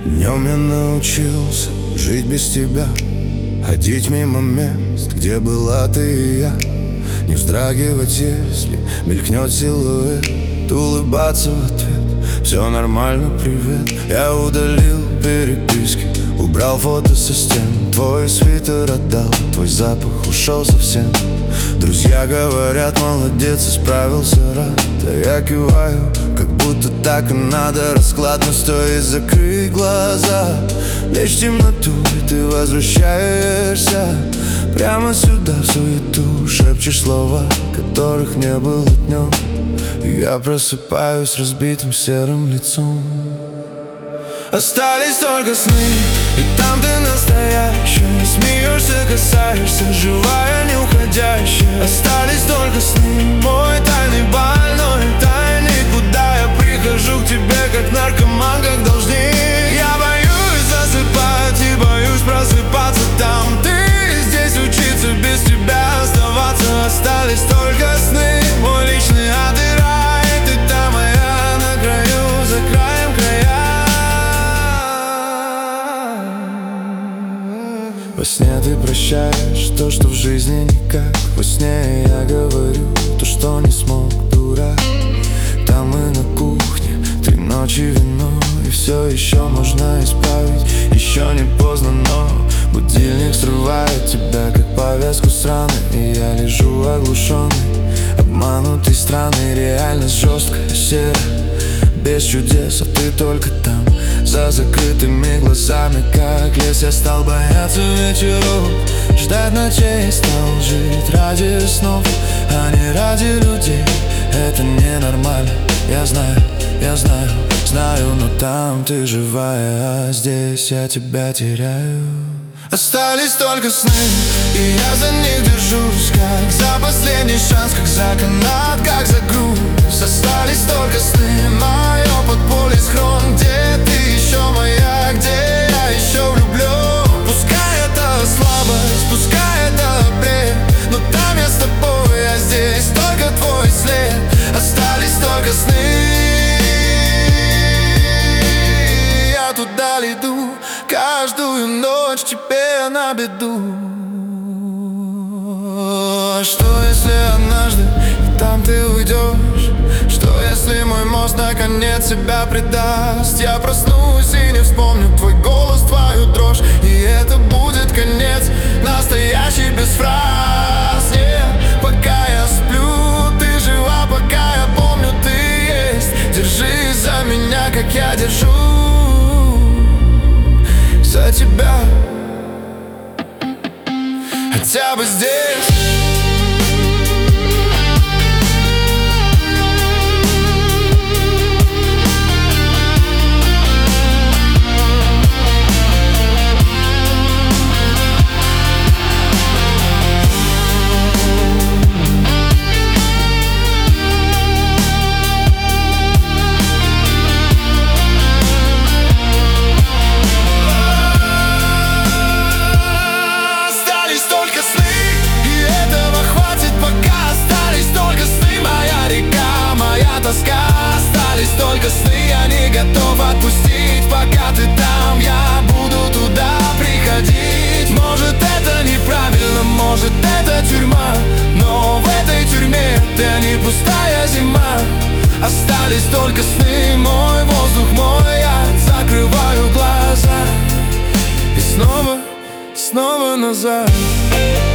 Днем я научился жить без тебя, ходить мимо мест, где была ты и я, не вздрагивать, если мелькнет силуэт, улыбаться в ответ: все нормально, привет. Я удалил переписки, убрал фото со стен, твой свитер отдал, твой запах ушел совсем. Друзья говорят: молодец, исправился, рад. А я киваю, как будто так и надо. Расклад, но стоит закрыть глаза, лечь в темноту, и ты возвращаешься прямо сюда, в суету. Шепчешь слова, которых не было днем, и я просыпаюсь разбитым серым лицом. Остались только сны, и там ты настоящая. Смеешься, касаешься, живая, не уходящая. Остались только сны, мой тайный больной тайник, куда я прихожу к тебе, как наркоман, как должник. Я боюсь засыпать и боюсь просыпаться там. Ты здесь учиться, без тебя оставаться. Остались только сны, мой личный ад и рай. Ты там, а я на краю, за краем края. Во сне ты прощаешь то, что в жизни никак. Во сне я говорю то, что не смог, дурак. Там мы на кухне, 3 ночи вино, и все еще можно исправить. Еще не поздно, но будильник срывает тебя, как повязку с раны. И я лежу оглушенный, обманутый странной. Реальность жесткая, серая, без чудес, а ты только там, за закрытыми глазами, как лес. Я стал бояться вечеров, ждать ночей, стал жить ради снов, а не ради людей. Это ненормально, я знаю, знаю, но там ты живая, а здесь я тебя теряю. Остались только сны, и я за них держусь, как за последний шанс, как за канат, как за груз. Остались только сны, мое подполье, схрон, где ты еще моя, где я еще влюблю. Пускай это слабость, пускай это бред, но там я с тобой, а здесь только твой след. Остались только сны, я туда иду каждую ночь тебе на беду. Что если однажды и там ты уйдешь? Что если мой мозг наконец себя предаст? Я проснусь и не вспомню твой голос, твою дрожь, и это будет конец настоящий, без фраз. Нет, пока я сплю, ты жива, пока я помню, ты есть. Держись за меня, как я держусь за тебя, хотя бы здесь. Остались только сны, я не готов отпустить. Пока ты там, я буду туда приходить. Может, это неправильно, может, это тюрьма, но в этой тюрьме ты не пустая зима. Остались только сны, мой воздух, мой яд. Закрываю глаза и снова назад.